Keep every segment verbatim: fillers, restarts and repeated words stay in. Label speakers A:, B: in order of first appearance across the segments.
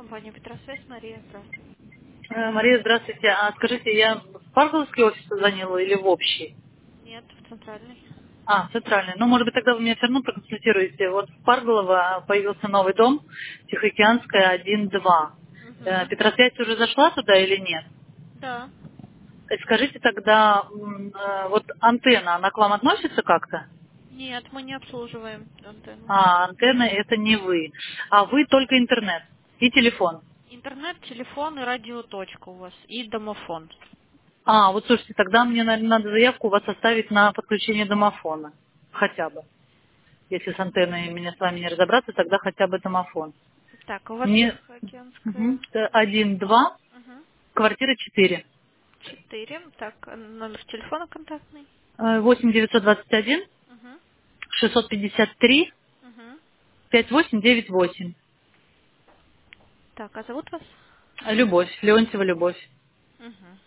A: компания Петросвязь, Мария, здравствуйте.
B: Э, Мария, здравствуйте. А скажите, я в Парголовский офис позвонила или в общий?
A: Нет, в центральной.
B: А, центральный. Ну, может быть, тогда вы меня все равно проконсультируете. Вот в Парголово появился новый дом, Тихоокеанская, один-два. Э,
A: Угу.
B: Петросвязь уже зашла туда или нет?
A: Да.
B: Э, Скажите тогда, м, э, вот антенна, она к вам относится как-то?
A: Нет, мы не обслуживаем антенну.
B: А, антенна это не вы. А вы только интернет и телефон.
A: Интернет, телефон и радиоточка у вас. И домофон.
B: А, вот слушайте, тогда мне, наверное, надо заявку у вас оставить на подключение домофона. Хотя бы. Если с антенной меня с вами не разобраться, тогда хотя бы домофон.
A: Так, у вас
B: Мне
A: Тихоокеанская.
B: один, два,
A: Угу.
B: квартира четыре.
A: Четыре. Так, номер телефона контактный.
B: Э, восемь девятьсот двадцать один
A: Угу.
B: шестьсот пятьдесят три
A: Угу.
B: пятьдесят восемь девяносто восемь.
A: Так, а зовут вас?
B: Любовь, Леонтьева Любовь.
A: Угу.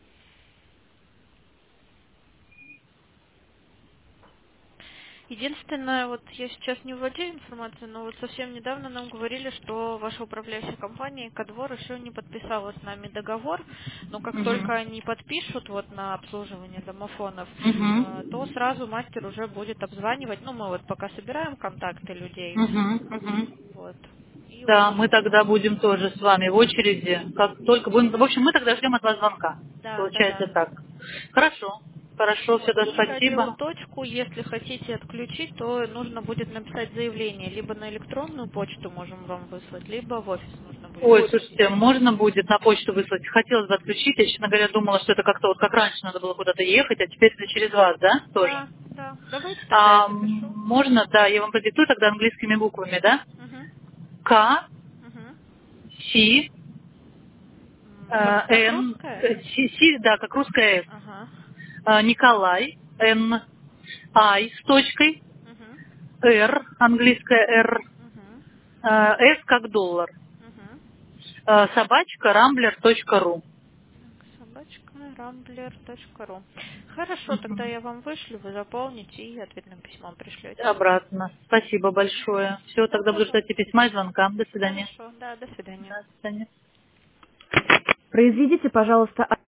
A: Единственное, вот я сейчас не владею информацией, но вот совсем недавно нам говорили, что ваша управляющая компания Кадвор еще не подписала с нами договор, но как только
B: Мгм.
A: они подпишут вот на обслуживание домофонов, э,
B: Мгм.
A: то сразу мастер уже будет обзванивать, ну мы вот пока собираем контакты людей,
B: Мгм. Мгм.
A: вот, и
B: Да,
A: уже,
B: мы тогда будем тоже с вами в очереди. Как только будем. В общем, мы тогда ждем от вас звонка.
A: да, да,
B: Получается
A: да.
B: так. Хорошо. Хорошо, все,
A: Вот.
B: да,
A: И
B: спасибо.
A: радиоточку, если хотите отключить, то нужно будет написать заявление. Либо на электронную почту можем вам выслать, либо в офис нужно будет
B: Ой,
A: написать.
B: слушайте, можно будет на почту выслать? Хотелось бы отключить. Я, честно говоря, думала, что это как-то вот как раньше надо было куда-то ехать, а теперь это через вас, да, тоже?
A: Да, да. Давайте тогда я
B: А
A: запишу.
B: м, можно, да, я вам продиктую тогда английскими буквами, да?
A: Угу.
B: К,
A: Угу.
B: Си, э,
A: Как, как
B: Н,
A: русская?
B: э, Си, Си, да, как русская С.
A: Ага.
B: Э, Николай, Н, Ай с точкой,
A: Угу.
B: Р, английская Р,
A: Угу.
B: э, С как доллар.
A: Угу.
B: Э, собачка рамблер точка ру.
A: Собачка рамблер точка ру. Хорошо, тогда я вам вышлю, вы заполните и ответным письмом пришлете.
B: Обратно. Спасибо большое. Все,
A: Да,
B: тогда буду ждать и
A: пожалуйста.
B: письма и звонка. До свидания.
A: Хорошо, да, до свидания.
B: Да, до свидания.
A: Произведите, пожалуйста,